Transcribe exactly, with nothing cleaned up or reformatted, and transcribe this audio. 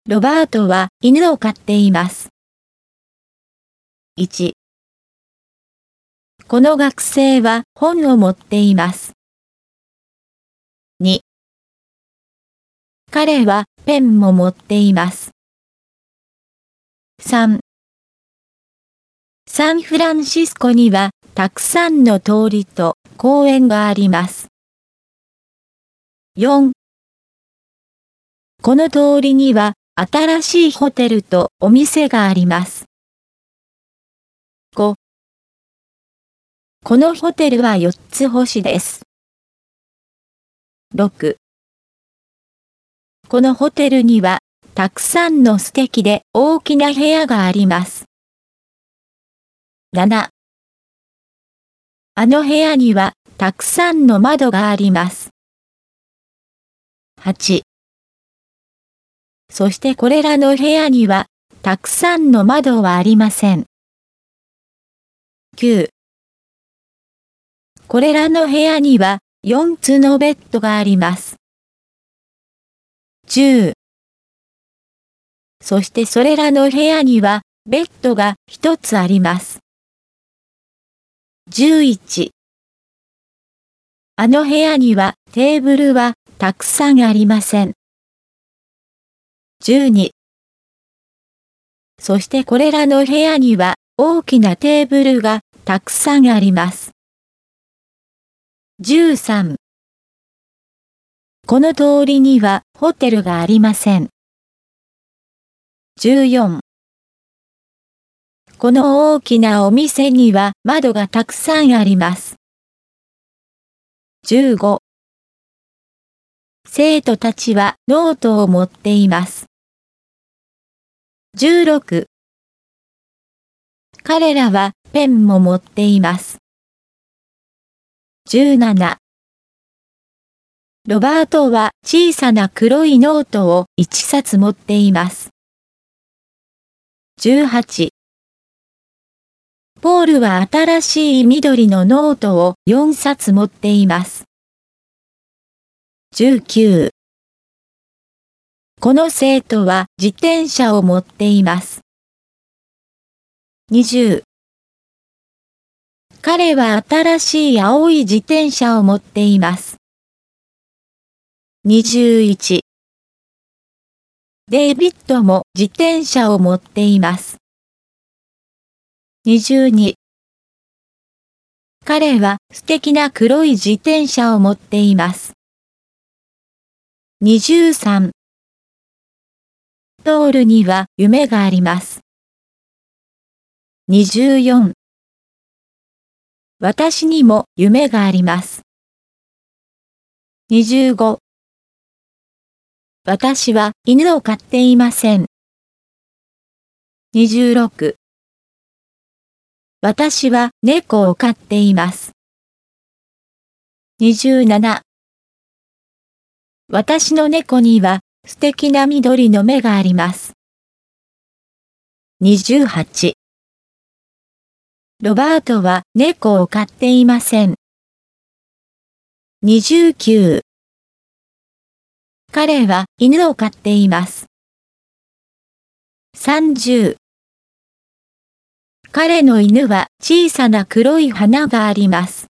ロバートは犬を飼っています。いち、この学生は本を持っています。に、彼はペンも持っています。さん、サンフランシスコにはたくさんの通りと公園があります。よん、この通りには新しいホテルとお店があります。ご、このホテルはよっつ星です。ろく、このホテルにはたくさんの素敵で大きな部屋があります。なな、あの部屋にはたくさんの窓があります。はち、そしてこれらの部屋にはたくさんの窓はありません。きゅう、これらの部屋にはよっつのベッドがあります。じゅう、そしてそれらの部屋にはベッドがひとつあります。じゅういち、あの部屋にはテーブルはたくさんありません。じゅうに、そしてこれらの部屋には大きなテーブルがたくさんあります。じゅうさん、この通りにはホテルがありません。じゅうよん、この大きなお店には窓がたくさんあります。じゅうご、生徒たちはノートを持っています。じゅうろく、彼らはペンも持っています。じゅうなな、ロバートは小さな黒いノートをいっさつ持っています。じゅうはち、ポールは新しい緑のノートをよんさつ持っています。じゅうきゅう、この生徒は自転車を持っています。にじゅう、彼は新しい青い自転車を持っています。にじゅういち、デイビッドも自転車を持っています。にじゅうに、彼は素敵な黒い自転車を持っています。にじゅうさん、トールには夢があります。にじゅうよん、私にも夢があります。にじゅうご、私は犬を飼っていません。にじゅうろく、私は猫を飼っています。にじゅうなな、私の猫には素敵な緑の目があります。にじゅうはち、ロバートは猫を飼っていません。にじゅうきゅう、彼は犬を飼っています。さんじゅう、彼の犬は小さな黒い花があります。